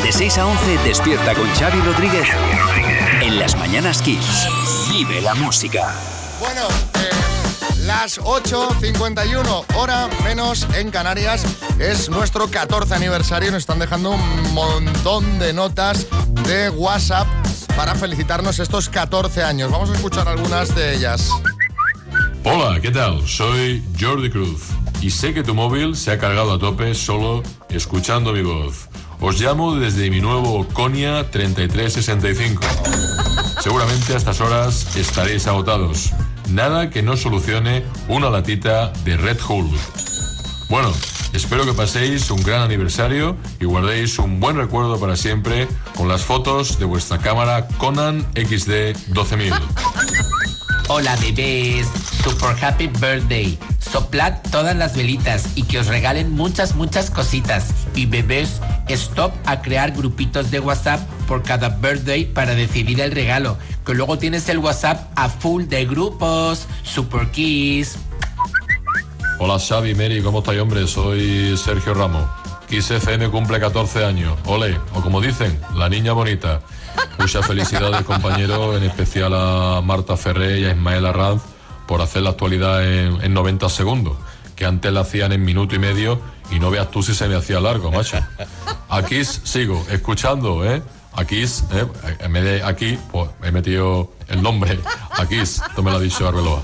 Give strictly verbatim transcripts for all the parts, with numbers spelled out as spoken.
De seis a once, despierta con Xavi Rodríguez en Las Mañanas Kiss. Vive la música. Bueno, eh, las ocho cincuenta y uno, hora menos en Canarias. Es nuestro catorce aniversario. Nos están dejando un montón de notas de WhatsApp para felicitarnos estos catorce años. Vamos a escuchar algunas de ellas. Hola, ¿qué tal? Soy Jordi Cruz y sé que tu móvil se ha cargado a tope solo escuchando mi voz. Os llamo desde mi nuevo Konya treinta y tres sesenta y cinco. Seguramente a estas horas estaréis agotados. Nada que no solucione una latita de Red Hulk. Bueno, espero que paséis un gran aniversario y guardéis un buen recuerdo para siempre con las fotos de vuestra cámara Conan X D doce mil. Hola bebés, super happy birthday. Soplad todas las velitas y que os regalen muchas, muchas cositas. Y bebés, stop a crear grupitos de WhatsApp por cada birthday para decidir el regalo. Que luego tienes el WhatsApp a full de grupos. Super Kiss. Hola Xavi, Mary, ¿cómo estáis, hombre? Soy Sergio Ramos. Kiss F M cumple catorce años. Ole, o como dicen, la niña bonita. Muchas felicidades, compañero, en especial a Marta Ferré y a Ismael Arranz por hacer la actualidad en, en noventa segundos, que antes la hacían en minuto y medio y no veas tú si se me hacía largo, macho. Aquí sigo escuchando, ¿eh? Aquí, ¿eh? En vez de aquí, pues he metido el nombre. Aquí, esto me lo ha dicho Arbeloa.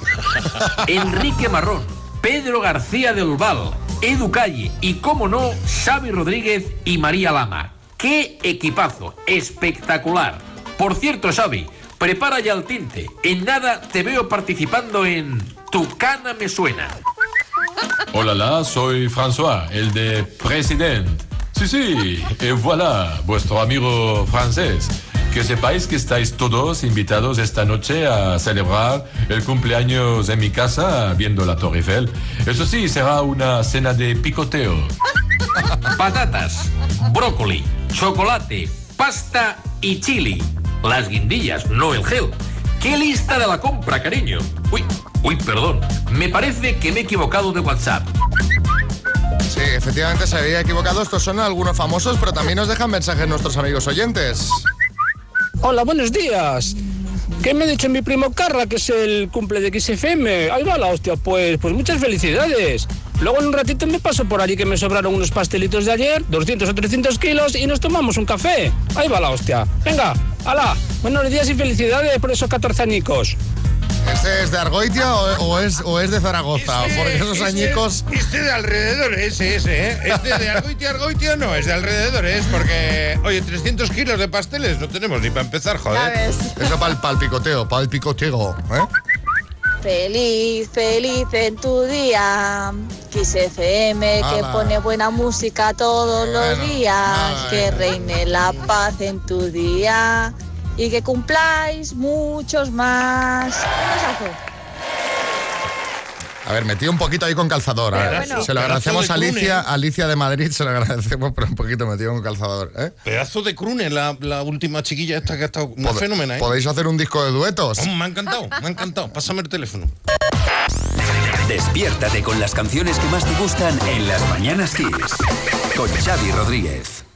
Enrique Marrón, Pedro García del Val, Edu Calle y, como no, Xavi Rodríguez y María Lama. ¡Qué equipazo! ¡Espectacular! Por cierto, Xavi, prepara ya el tinte. En nada te veo participando en Tu cana me suena. Hola, la, soy François, el de President. Sí, sí, et voilà, vuestro amigo francés. Que sepáis que estáis todos invitados esta noche a celebrar el cumpleaños en mi casa viendo la Torre Eiffel. Eso sí, será una cena de picoteo. Patatas, brócoli, chocolate, pasta y chili. Las guindillas, no el gel. ¡Qué lista de la compra, cariño! Uy, uy, perdón. Me parece que me he equivocado de WhatsApp. Sí, efectivamente se había equivocado. Estos son algunos famosos, pero también nos dejan mensajes nuestros amigos oyentes. Hola, buenos días. ¿Qué me ha dicho mi primo Carra, que es el cumple de X F M? Ahí va la hostia, pues, pues muchas felicidades. Luego en un ratito me paso por allí, que me sobraron unos pastelitos de ayer, doscientos o trescientos kilos, y nos tomamos un café. Ahí va la hostia. Venga, hala, buenos días y felicidades por esos catorce añicos. ¿Este es de Argoitia o, o, es, o es de Zaragoza? Este, Porque esos este, añicos... Este de alrededores, ese, ese, ¿eh? Este de Argoitia, Argoitia no, es de alrededores, porque, oye, trescientos kilos de pasteles no tenemos ni para empezar, joder. Eso para el, pa el picoteo, para el picoteo, ¿eh? Feliz, feliz en tu día. Kiss F M, que Ala. pone buena música todos Bueno, los días. nada, Que eh. reine la paz en tu día. Y que cumpláis muchos más. Un besazo. A ver, metido un poquito ahí con calzador. A ver, Bueno. se lo agradecemos a Pedazo de Alicia, crune. Alicia de Madrid, se lo agradecemos, pero un poquito metido con calzador, ¿eh? Pedazo de crune, la, la última chiquilla esta que ha estado una Pod- fenómena, ¿eh? Podéis hacer un disco de duetos. Oh, me ha encantado, me ha encantado. Pásame el teléfono. Despiértate con las canciones que más te gustan en Las Mañanas Kiss. Con Xavi Rodríguez.